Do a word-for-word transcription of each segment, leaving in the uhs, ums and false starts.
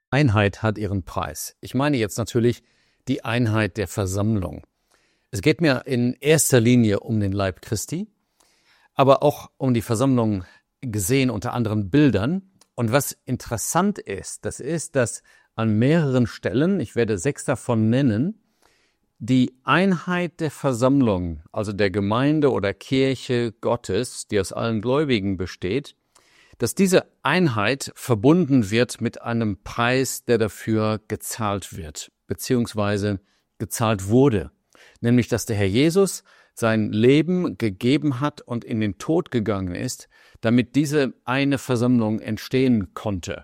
Einheit hat ihren Preis. Ich meine jetzt natürlich die Einheit der Versammlung. Es geht mir in erster Linie um den Leib Christi, aber auch um die Versammlung gesehen unter anderen Bildern. Und was interessant ist, das ist, dass an mehreren Stellen, ich werde sechs davon nennen, die Einheit der Versammlung, also der Gemeinde oder Kirche Gottes, die aus allen Gläubigen besteht, dass diese Einheit verbunden wird mit einem Preis, der dafür gezahlt wird, beziehungsweise gezahlt wurde. Nämlich, dass der Herr Jesus sein Leben gegeben hat und in den Tod gegangen ist, damit diese eine Versammlung entstehen konnte.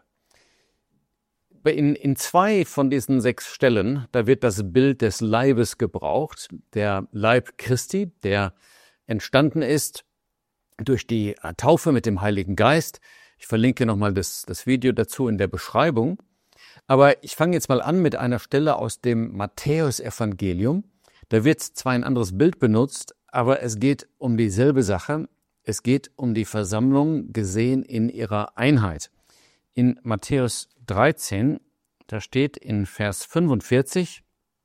In, in zwei von diesen sechs Stellen, da wird das Bild des Leibes gebraucht, der Leib Christi, der entstanden ist durch die Taufe mit dem Heiligen Geist. Ich verlinke nochmal das, das Video dazu in der Beschreibung. Aber ich fange jetzt mal an mit einer Stelle aus dem Matthäus-Evangelium. Da wird zwar ein anderes Bild benutzt, aber es geht um dieselbe Sache. Es geht um die Versammlung gesehen in ihrer Einheit. In Matthäus dreizehn, da steht in Vers fünfundvierzig,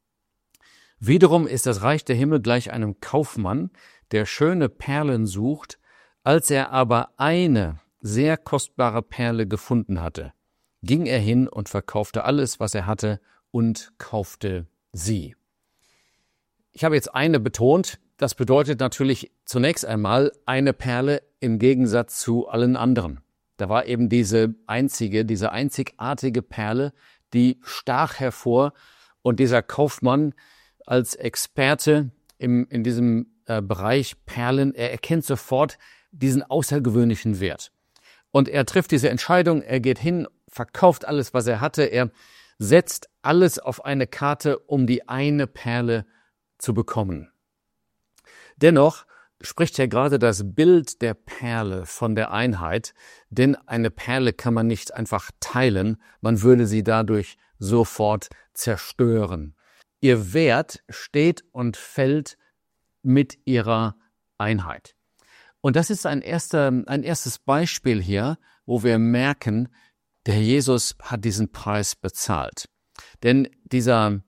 wiederum ist das Reich der Himmel gleich einem Kaufmann, der schöne Perlen sucht, als er aber eine sehr kostbare Perle gefunden hatte, ging er hin und verkaufte alles, was er hatte, und kaufte sie. Ich habe jetzt eine betont, das bedeutet natürlich zunächst einmal eine Perle im Gegensatz zu allen anderen. Da war eben diese einzige, diese einzigartige Perle, die stach hervor, und dieser Kaufmann als Experte im, in diesem äh, Bereich Perlen, er erkennt sofort diesen außergewöhnlichen Wert. Und er trifft diese Entscheidung, er geht hin, verkauft alles, was er hatte, er setzt alles auf eine Karte, um die eine Perle zu bekommen. Dennoch spricht ja gerade das Bild der Perle von der Einheit, denn eine Perle kann man nicht einfach teilen, man würde sie dadurch sofort zerstören. Ihr Wert steht und fällt mit ihrer Einheit. Und das ist ein, erster, ein erstes Beispiel hier, wo wir merken, der Herr Jesus hat diesen Preis bezahlt. Denn dieser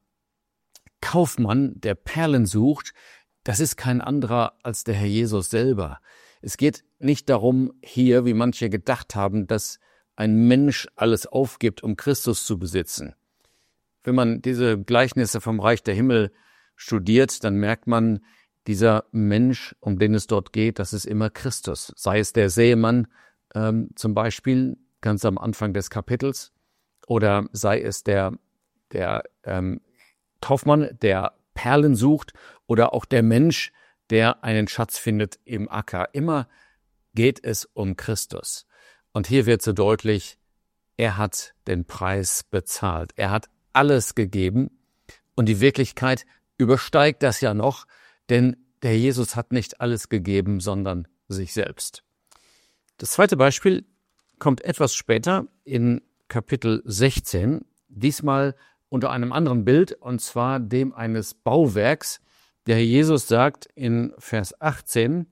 Kaufmann, der Perlen sucht, das ist kein anderer als der Herr Jesus selber. Es geht nicht darum hier, wie manche gedacht haben, dass ein Mensch alles aufgibt, um Christus zu besitzen. Wenn man diese Gleichnisse vom Reich der Himmel studiert, dann merkt man, dieser Mensch, um den es dort geht, das ist immer Christus. Sei es der Sämann ähm, zum Beispiel, ganz am Anfang des Kapitels, oder sei es der, der ähm, Kaufmann, der Perlen sucht, oder auch der Mensch, der einen Schatz findet im Acker. Immer geht es um Christus. Und hier wird so deutlich, er hat den Preis bezahlt. Er hat alles gegeben. Und die Wirklichkeit übersteigt das ja noch, denn der Jesus hat nicht alles gegeben, sondern sich selbst. Das zweite Beispiel kommt etwas später in Kapitel sechzehn, diesmal unter einem anderen Bild, und zwar dem eines Bauwerks. Der Herr Jesus sagt in Vers achtzehn,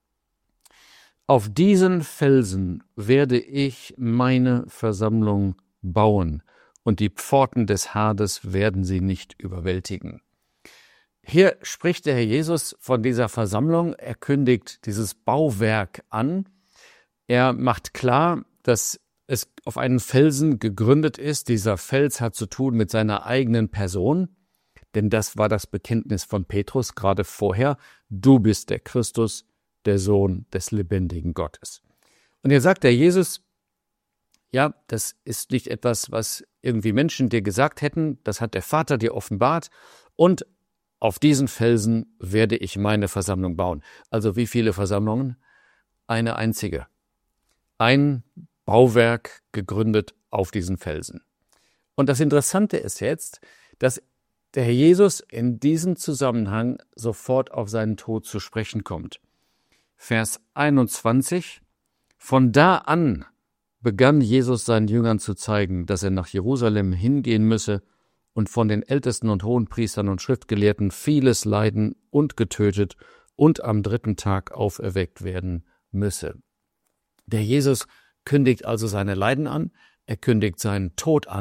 auf diesen Felsen werde ich meine Versammlung bauen, und die Pforten des Hades werden sie nicht überwältigen. Hier spricht der Herr Jesus von dieser Versammlung, er kündigt dieses Bauwerk an. Er macht klar, dass es auf einen Felsen gegründet ist. Dieser Fels hat zu tun mit seiner eigenen Person, denn das war das Bekenntnis von Petrus gerade vorher. Du bist der Christus, der Sohn des lebendigen Gottes. Und hier sagt der Jesus, ja, das ist nicht etwas, was irgendwie Menschen dir gesagt hätten, das hat der Vater dir offenbart, und auf diesen Felsen werde ich meine Versammlung bauen. Also wie viele Versammlungen? Eine einzige. Ein Bauwerk gegründet auf diesen Felsen. Und das Interessante ist jetzt, dass der Herr Jesus in diesem Zusammenhang sofort auf seinen Tod zu sprechen kommt. Vers einundzwanzig, von da an begann Jesus seinen Jüngern zu zeigen, dass er nach Jerusalem hingehen müsse und von den Ältesten und Hohenpriestern und Schriftgelehrten vieles leiden und getötet und am dritten Tag auferweckt werden müsse. Der Jesus kündigt also seine Leiden an, er kündigt seinen Tod an,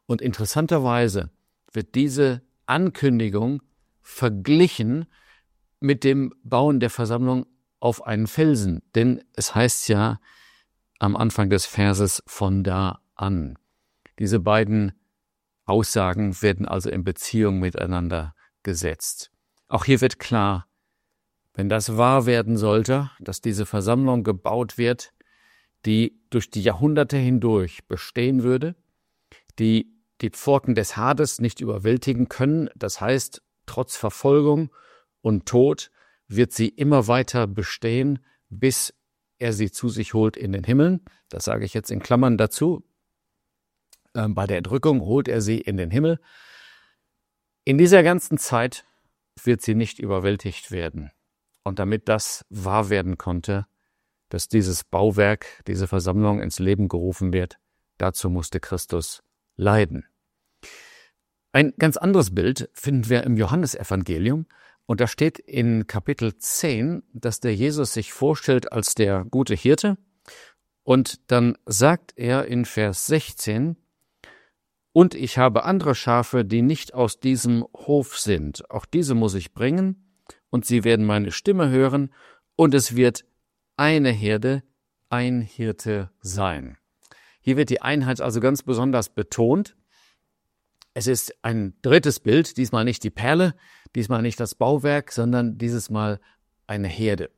Und interessanterweise wird diese Ankündigung verglichen mit dem Bauen der Versammlung auf einen Felsen. Denn es heißt ja am Anfang des Verses von da an. Diese beiden Aussagen werden also in Beziehung miteinander gesetzt. Auch hier wird klar, wenn das wahr werden sollte, dass diese Versammlung gebaut wird, die durch die Jahrhunderte hindurch bestehen würde, die die Pforten des Hades nicht überwältigen können, das heißt, trotz Verfolgung und Tod wird sie immer weiter bestehen, bis er sie zu sich holt in den Himmeln. Das sage ich jetzt in Klammern dazu. Ähm, bei der Entrückung holt er sie in den Himmel. In dieser ganzen Zeit wird sie nicht überwältigt werden. Und damit das wahr werden konnte, dass dieses Bauwerk, diese Versammlung ins Leben gerufen wird, dazu musste Christus leiden. Ein ganz anderes Bild finden wir im Johannesevangelium. Und da steht in Kapitel zehn, dass der Jesus sich vorstellt als der gute Hirte. Und dann sagt er in Vers sechzehn, und ich habe andere Schafe, die nicht aus diesem Hof sind. Auch diese muss ich bringen, und sie werden meine Stimme hören, und es wird eine Herde, ein Hirte sein. Hier wird die Einheit also ganz besonders betont. Es ist ein drittes Bild, diesmal nicht die Perle, diesmal nicht das Bauwerk, sondern dieses Mal eine Herde.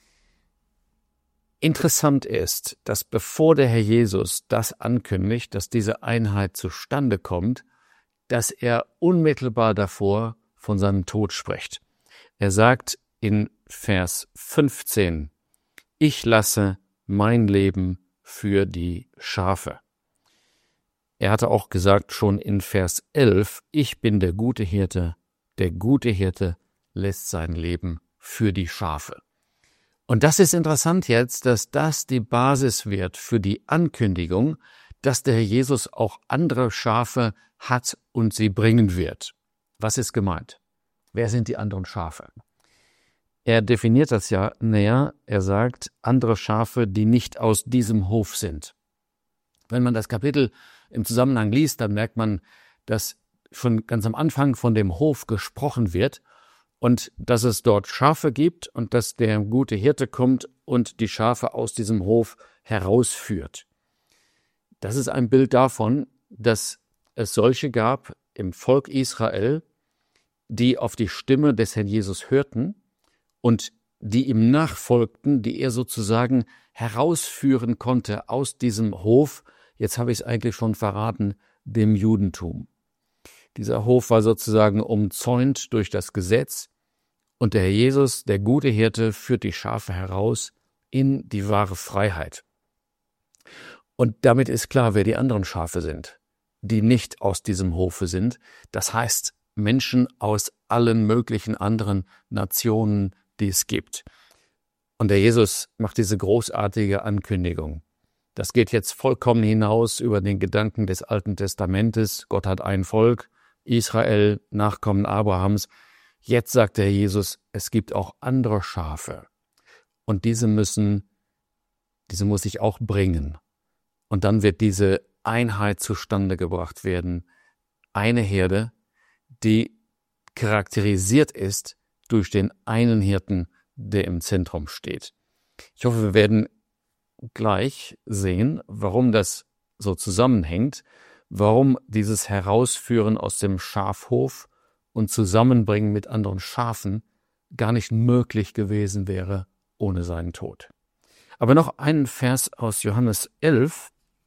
Interessant ist, dass bevor der Herr Jesus das ankündigt, dass diese Einheit zustande kommt, dass er unmittelbar davor von seinem Tod spricht. Er sagt in Vers fünfzehn, ich lasse mein Leben für die Schafe. Er hatte auch gesagt schon in Vers elf, ich bin der gute Hirte, der gute Hirte lässt sein Leben für die Schafe. Und das ist interessant jetzt, dass das die Basis wird für die Ankündigung, dass der Herr Jesus auch andere Schafe hat und sie bringen wird. Was ist gemeint? Wer sind die anderen Schafe? Er definiert das ja näher. Er sagt, andere Schafe, die nicht aus diesem Hof sind. Wenn man das Kapitel im Zusammenhang liest, dann merkt man, dass schon ganz am Anfang von dem Hof gesprochen wird und dass es dort Schafe gibt und dass der gute Hirte kommt und die Schafe aus diesem Hof herausführt. Das ist ein Bild davon, dass es solche gab im Volk Israel, die auf die Stimme des Herrn Jesus hörten und die ihm nachfolgten, die er sozusagen herausführen konnte aus diesem Hof, jetzt habe ich es eigentlich schon verraten, dem Judentum. Dieser Hof war sozusagen umzäunt durch das Gesetz und der Herr Jesus, der gute Hirte, führt die Schafe heraus in die wahre Freiheit. Und damit ist klar, wer die anderen Schafe sind, die nicht aus diesem Hofe sind. Das heißt, Menschen aus allen möglichen anderen Nationen, die es gibt. Und der Jesus macht diese großartige Ankündigung. Das geht jetzt vollkommen hinaus über den Gedanken des Alten Testamentes. Gott hat ein Volk, Israel, Nachkommen Abrahams. Jetzt sagt der Jesus, es gibt auch andere Schafe. Und diese müssen, diese muss ich auch bringen. Und dann wird diese Einheit zustande gebracht werden. Eine Herde, die charakterisiert ist durch den einen Hirten, der im Zentrum steht. Ich hoffe, wir werden gleich sehen, warum das so zusammenhängt, warum dieses Herausführen aus dem Schafhof und Zusammenbringen mit anderen Schafen gar nicht möglich gewesen wäre ohne seinen Tod. Aber noch einen Vers aus Johannes elf.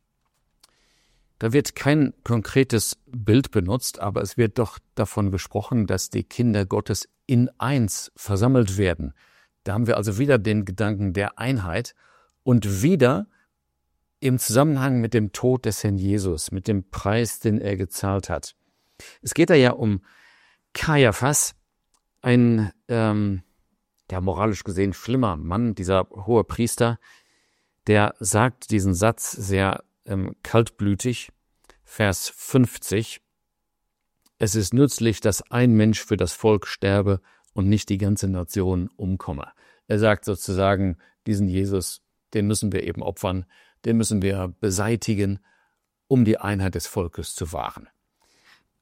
Da wird kein konkretes Bild benutzt, aber es wird doch davon gesprochen, dass die Kinder Gottes in eins versammelt werden. Da haben wir also wieder den Gedanken der Einheit und wieder im Zusammenhang mit dem Tod des Herrn Jesus, mit dem Preis, den er gezahlt hat. Es geht da ja um Kaiaphas, ein ähm, ja, moralisch gesehen schlimmer Mann, dieser hohe Priester, der sagt diesen Satz sehr ähm, kaltblütig, Vers fünfzig, es ist nützlich, dass ein Mensch für das Volk sterbe und nicht die ganze Nation umkomme. Er sagt sozusagen, diesen Jesus, den müssen wir eben opfern, den müssen wir beseitigen, um die Einheit des Volkes zu wahren.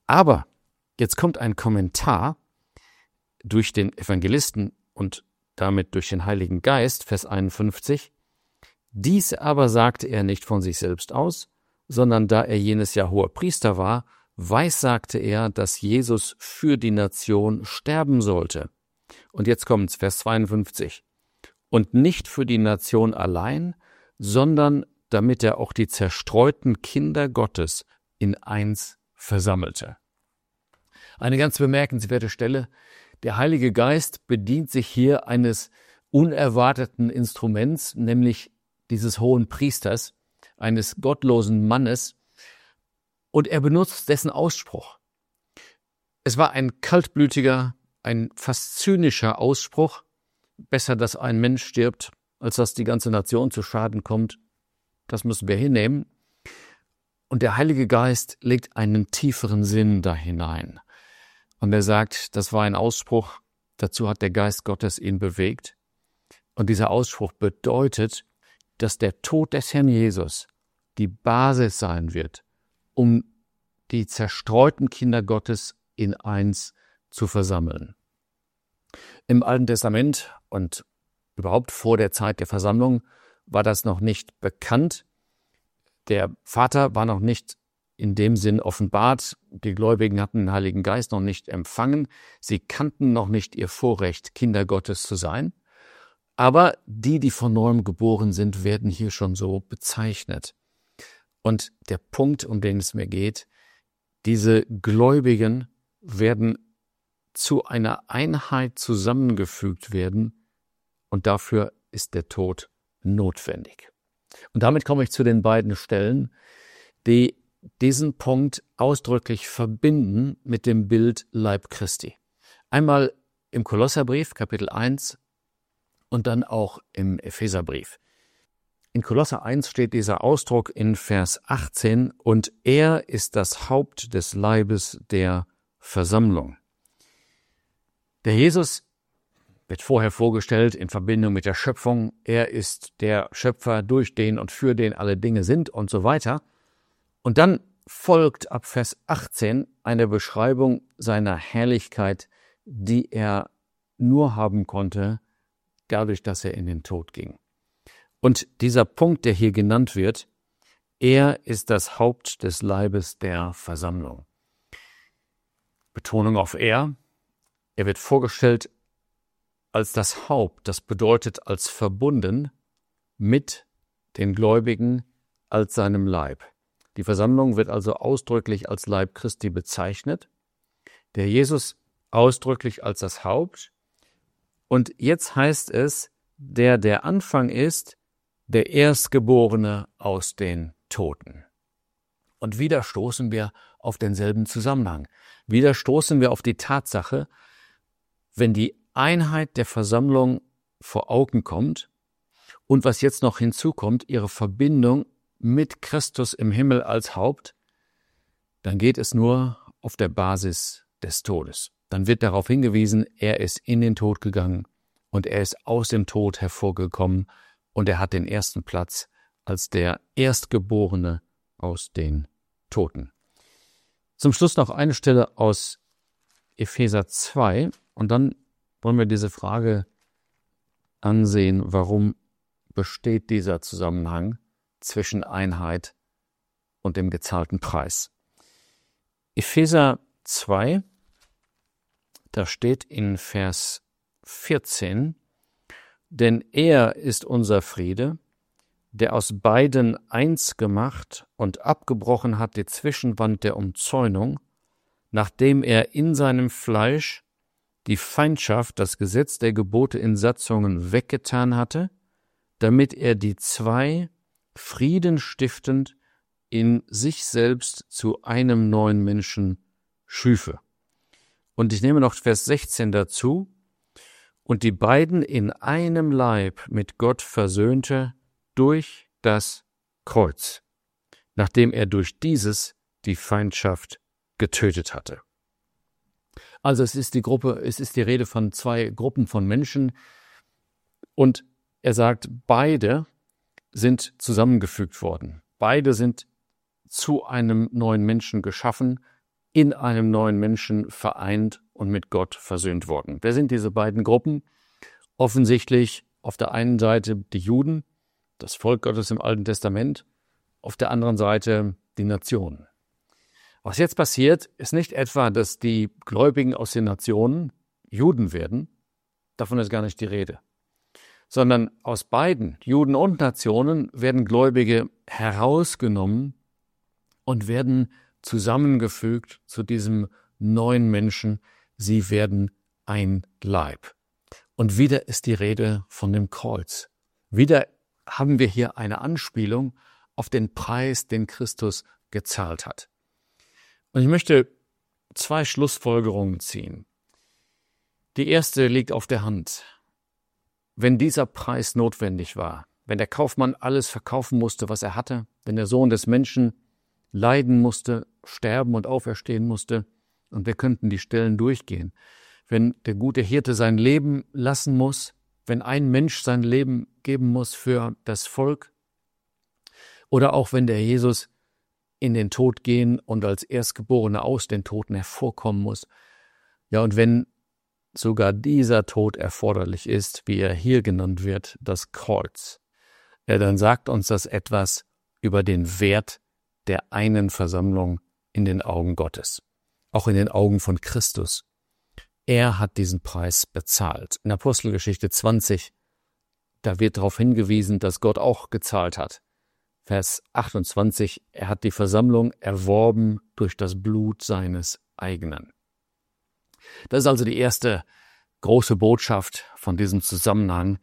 Aber jetzt kommt ein Kommentar durch den Evangelisten und damit durch den Heiligen Geist, Vers einundfünfzig. Dies aber sagte er nicht von sich selbst aus, sondern da er jenes Jahr hoher Priester war, weissagte er, dass Jesus für die Nation sterben sollte. Und jetzt kommt's, Vers zweiundfünfzig. Und nicht für die Nation allein, sondern damit er auch die zerstreuten Kinder Gottes in eins versammelte. Eine ganz bemerkenswerte Stelle. Der Heilige Geist bedient sich hier eines unerwarteten Instruments, nämlich dieses hohen Priesters, eines gottlosen Mannes, und er benutzt dessen Ausspruch. Es war ein kaltblütiger, ein fast zynischer Ausspruch. Besser, dass ein Mensch stirbt, als dass die ganze Nation zu Schaden kommt. Das müssen wir hinnehmen. Und der Heilige Geist legt einen tieferen Sinn da hinein. Und er sagt, das war ein Ausspruch, dazu hat der Geist Gottes ihn bewegt. Und dieser Ausspruch bedeutet, dass der Tod des Herrn Jesus die Basis sein wird, um die zerstreuten Kinder Gottes in eins zu versammeln. Im Alten Testament und überhaupt vor der Zeit der Versammlung war das noch nicht bekannt. Der Vater war noch nicht in dem Sinn offenbart. Die Gläubigen hatten den Heiligen Geist noch nicht empfangen. Sie kannten noch nicht ihr Vorrecht, Kinder Gottes zu sein. Aber die, die von neuem geboren sind, werden hier schon so bezeichnet. Und der Punkt, um den es mir geht, diese Gläubigen werden zu einer Einheit zusammengefügt werden und dafür ist der Tod notwendig. Und damit komme ich zu den beiden Stellen, die diesen Punkt ausdrücklich verbinden mit dem Bild Leib Christi. Einmal im Kolosserbrief, Kapitel eins, und dann auch im Epheserbrief. In Kolosser eins steht dieser Ausdruck in Vers achtzehn, und er ist das Haupt des Leibes der Versammlung. Der Jesus wird vorher vorgestellt in Verbindung mit der Schöpfung. Er ist der Schöpfer, durch den und für den alle Dinge sind und so weiter. Und dann folgt ab Vers achtzehn eine Beschreibung seiner Herrlichkeit, die er nur haben konnte, dadurch, dass er in den Tod ging. Und dieser Punkt, der hier genannt wird, er ist das Haupt des Leibes der Versammlung. Betonung auf er. Er wird vorgestellt als das Haupt, das bedeutet als verbunden mit den Gläubigen als seinem Leib. Die Versammlung wird also ausdrücklich als Leib Christi bezeichnet, der Jesus ausdrücklich als das Haupt. Und jetzt heißt es, der der Anfang ist, der Erstgeborene aus den Toten. Und wieder stoßen wir auf denselben Zusammenhang. Wieder stoßen wir auf die Tatsache, wenn die Einheit der Versammlung vor Augen kommt und was jetzt noch hinzukommt, ihre Verbindung mit Christus im Himmel als Haupt, dann geht es nur auf der Basis des Todes. Dann wird darauf hingewiesen, er ist in den Tod gegangen und er ist aus dem Tod hervorgekommen und er hat den ersten Platz als der Erstgeborene aus den Toten. Zum Schluss noch eine Stelle aus Epheser zwei und dann wollen wir diese Frage ansehen, warum besteht dieser Zusammenhang zwischen Einheit und dem gezahlten Preis. Epheser zwei, da steht in Vers vierzehn, denn er ist unser Friede, der aus beiden eins gemacht und abgebrochen hat die Zwischenwand der Umzäunung, nachdem er in seinem Fleisch die Feindschaft, das Gesetz der Gebote in Satzungen weggetan hatte, damit er die zwei Frieden stiftend in sich selbst zu einem neuen Menschen schüfe. Und ich nehme noch Vers sechzehn dazu, und die beiden in einem Leib mit Gott versöhnte durch das Kreuz, nachdem er durch dieses die Feindschaft getötet hatte. Also es ist die Gruppe, es ist die Rede von zwei Gruppen von Menschen und er sagt, beide sind zusammengefügt worden. Beide sind zu einem neuen Menschen geschaffen in einem neuen Menschen vereint und mit Gott versöhnt worden. Wer sind diese beiden Gruppen? Offensichtlich auf der einen Seite die Juden, das Volk Gottes im Alten Testament, auf der anderen Seite die Nationen. Was jetzt passiert, ist nicht etwa, dass die Gläubigen aus den Nationen Juden werden, davon ist gar nicht die Rede, sondern aus beiden, Juden und Nationen, werden Gläubige herausgenommen und werden zusammengefügt zu diesem neuen Menschen. Sie werden ein Leib. Und wieder ist die Rede von dem Kreuz. Wieder haben wir hier eine Anspielung auf den Preis, den Christus gezahlt hat. Und ich möchte zwei Schlussfolgerungen ziehen. Die erste liegt auf der Hand. Wenn dieser Preis notwendig war, wenn der Kaufmann alles verkaufen musste, was er hatte, wenn der Sohn des Menschen leiden musste, sterben und auferstehen musste, und wir könnten die Stellen durchgehen, wenn der gute Hirte sein Leben lassen muss, wenn ein Mensch sein Leben geben muss für das Volk, oder auch wenn der Jesus in den Tod gehen und als Erstgeborener aus den Toten hervorkommen muss. Ja, und wenn sogar dieser Tod erforderlich ist, wie er hier genannt wird, das Kreuz, ja, dann sagt uns das etwas über den Wert der einen Versammlung in den Augen Gottes, auch in den Augen von Christus. Er hat diesen Preis bezahlt. In Apostelgeschichte zwanzig, da wird darauf hingewiesen, dass Gott auch gezahlt hat. Vers achtundzwanzig, er hat die Versammlung erworben durch das Blut seines eigenen. Das ist also die erste große Botschaft von diesem Zusammenhang.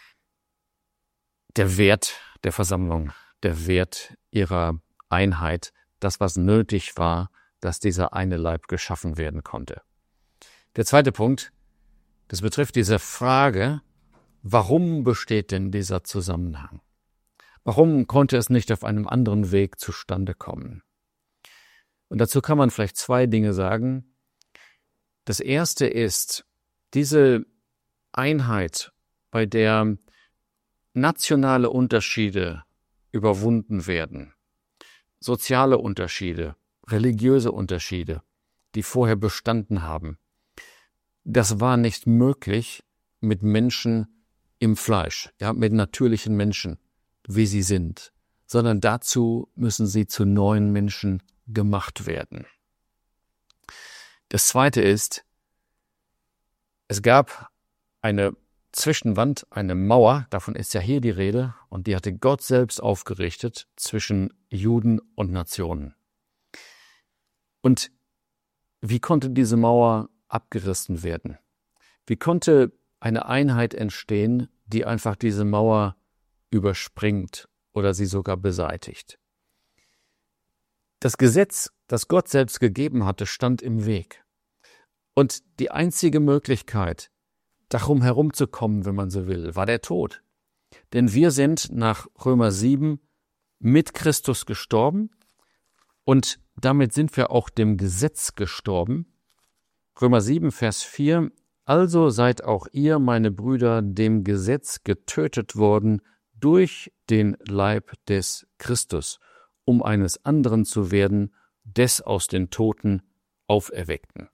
Der Wert der Versammlung, der Wert ihrer Einheit, das, was nötig war, dass dieser eine Leib geschaffen werden konnte. Der zweite Punkt, das betrifft diese Frage, warum besteht denn dieser Zusammenhang? Warum konnte es nicht auf einem anderen Weg zustande kommen? Und dazu kann man vielleicht zwei Dinge sagen. Das erste ist, diese Einheit, bei der nationale Unterschiede überwunden werden, soziale Unterschiede, religiöse Unterschiede, die vorher bestanden haben, das war nicht möglich mit Menschen im Fleisch, ja, mit natürlichen Menschen, wie sie sind, sondern dazu müssen sie zu neuen Menschen gemacht werden. Das zweite ist, es gab eine Zwischenwand, eine Mauer, davon ist ja hier die Rede, und die hatte Gott selbst aufgerichtet zwischen Juden und Nationen. Und wie konnte diese Mauer abgerissen werden? Wie konnte eine Einheit entstehen, die einfach diese Mauer überspringt oder sie sogar beseitigt? Das Gesetz, das Gott selbst gegeben hatte, stand im Weg. Und die einzige Möglichkeit, darum herumzukommen, wenn man so will, war der Tod. Denn wir sind nach Römer sieben mit Christus gestorben und damit sind wir auch dem Gesetz gestorben. Römer sieben, Vers vier, also seid auch ihr, meine Brüder, dem Gesetz getötet worden durch den Leib des Christus, um eines anderen zu werden, des aus den Toten Auferweckten.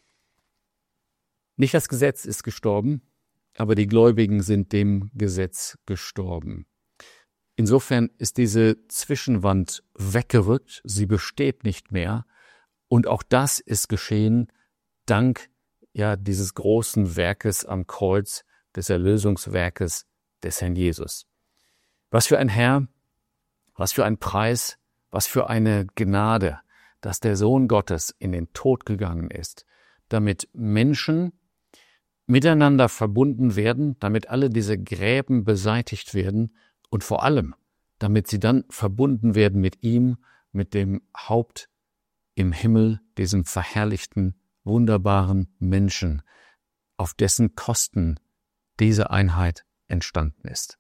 Nicht das Gesetz ist gestorben, aber die Gläubigen sind dem Gesetz gestorben. Insofern ist diese Zwischenwand weggerückt, sie besteht nicht mehr. Und auch das ist geschehen dank ja dieses großen Werkes am Kreuz, des Erlösungswerkes des Herrn Jesus. Was für ein Herr, was für ein Preis, was für eine Gnade, dass der Sohn Gottes in den Tod gegangen ist, damit Menschen miteinander verbunden werden, damit alle diese Gräben beseitigt werden und vor allem, damit sie dann verbunden werden mit ihm, mit dem Haupt im Himmel, diesem verherrlichten, wunderbaren Menschen, auf dessen Kosten diese Einheit entstanden ist.